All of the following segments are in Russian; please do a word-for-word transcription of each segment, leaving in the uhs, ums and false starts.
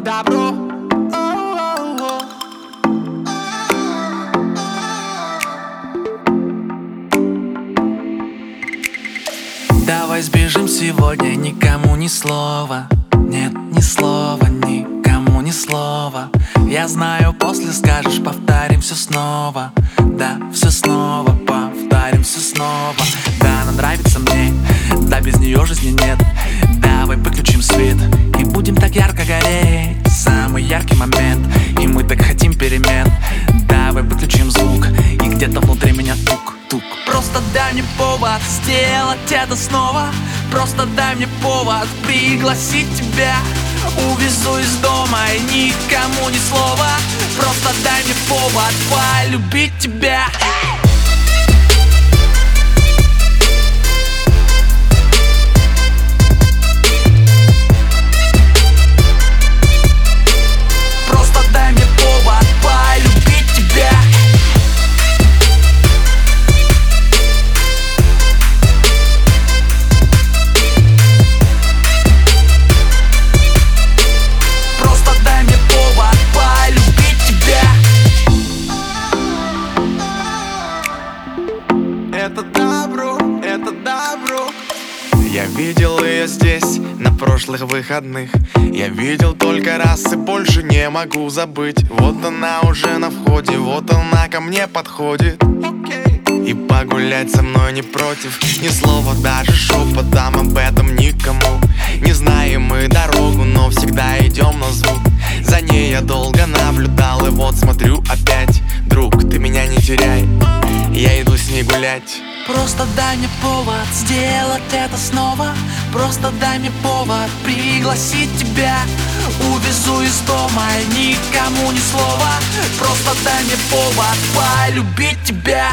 добро. Давай сбежим сегодня, никому ни слова. Нет, ни слова, никому ни слова. Я знаю, после скажешь, повторим все снова. Да, все снова, повторим все снова. Да, она нравится мне, да, без нее жизни нет. Давай выключим свет и будем так ярко гореть. Самый яркий момент, и мы так хотим перемен. Давай выключим звук, и где-то внутри меня тук-тук. Просто дай мне повод сделать это снова. Просто дай мне повод пригласить тебя. Увезу из дома и никому ни слова. Просто дай мне повод полюбить тебя. Просто дай мне повод полюбить тебя. Просто дай мне повод полюбить тебя. Это добро, это добро. Я видел ее здесь на прошлых выходных. Я видел только раз и больше не могу забыть. Вот она уже на входе, вот она ко мне подходит. И погулять со мной не против. Ни слова, даже шепотом об этом никому. Не знаем мы дорогу, но всегда идем на звук. За ней я долго наблюдал, и вот смотрю опять. Друг, ты меня не теряй, я иду с ней гулять. Просто дай мне повод сделать это снова. Просто дай мне повод пригласить тебя. Увезу из дома и никому ни слова. Просто дай мне повод полюбить тебя.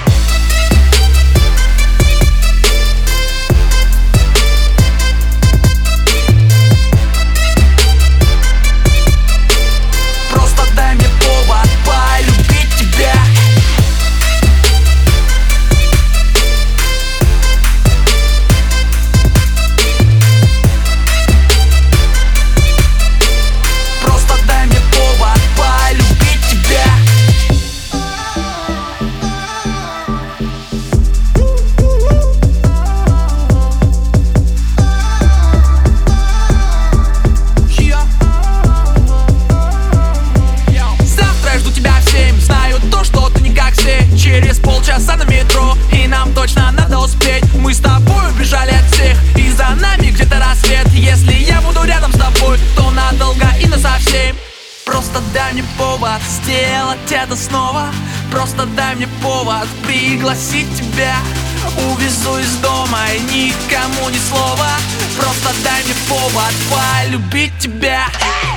Просто дай мне повод полюбить тебя. Просто дай мне повод полюбить тебя. Завтра я жду тебя в семь. Знаю то, что ты не как все. Через полчаса на метро, и нам точно надо успеть. Мы с тобой убежали от всех, и за нами где-то рассвет. Если я буду рядом с тобой, то надолго и насовсем. Просто дай мне повод сделать это снова. Просто дай мне повод пригласить тебя. Увезу из дома и никому ни слова. Просто дай мне повод полюбить тебя.